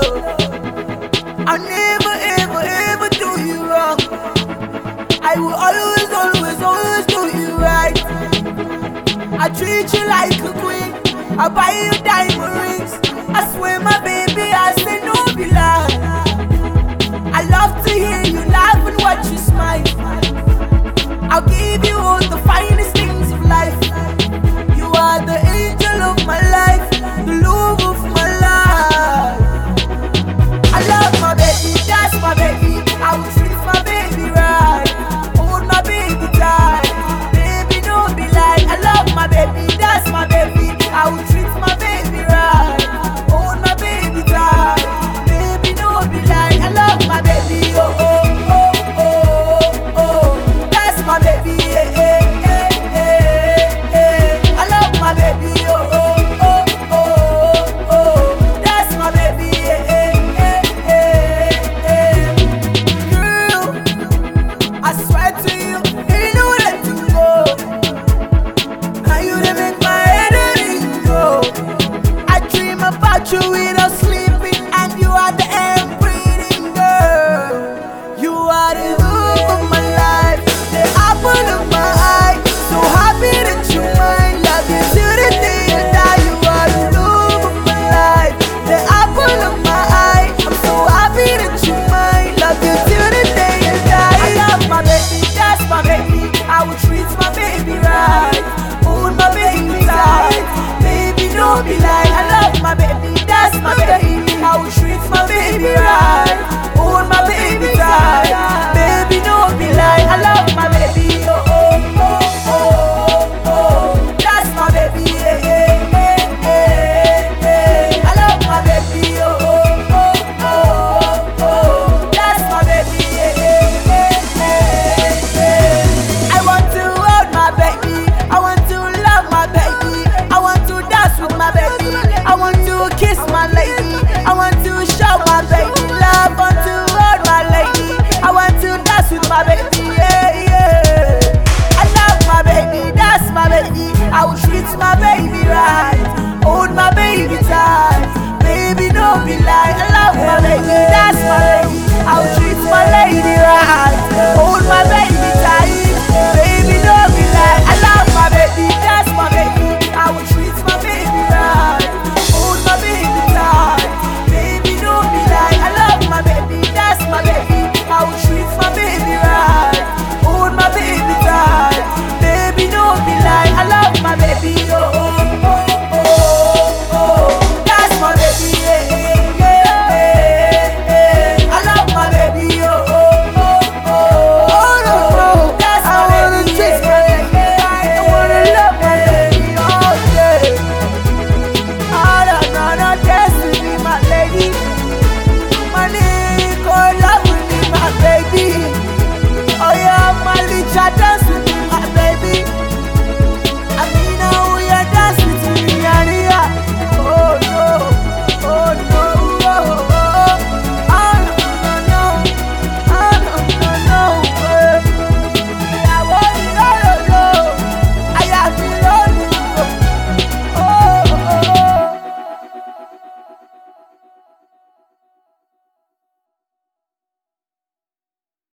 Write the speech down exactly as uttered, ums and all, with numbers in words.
I'll never, ever, ever do you wrong. I will always, always, always do you right. I treat you like a queen. I buy you diamond rings. I swear, my baby, I say no be lie. I love to hear you laugh and watch you smile. I'll give you all the finest things of life. You are the angel of my life, the love of my life. I love my baby, that's my baby. I will treat my baby right. Hold my baby tight. Baby, don't be like. I love my baby, that's my baby. I will treat my baby right. Hold my baby tight. Baby, don't be like. I love my baby, oh oh oh oh oh. That's my baby, eh eh eh eh eh. I love my baby, oh oh oh oh oh. That's my baby, eh eh eh eh eh. Girl, I swear to you, ain't no letting go. Now you dey make my head ring go. I dream about you without sleeping, and you are the air I'm breathing, girl. You are the love of my life, the apple of my eye. So happy that you mine, love you till the day you die. You are the love of my life, the apple of my eye. I'm so happy that you mine, love you till the day you die. I love my baby, that's my baby. I will treat my baby right. Hold my baby tight. Baby, don't be like. I love my baby, that's my baby. I will treat my baby right.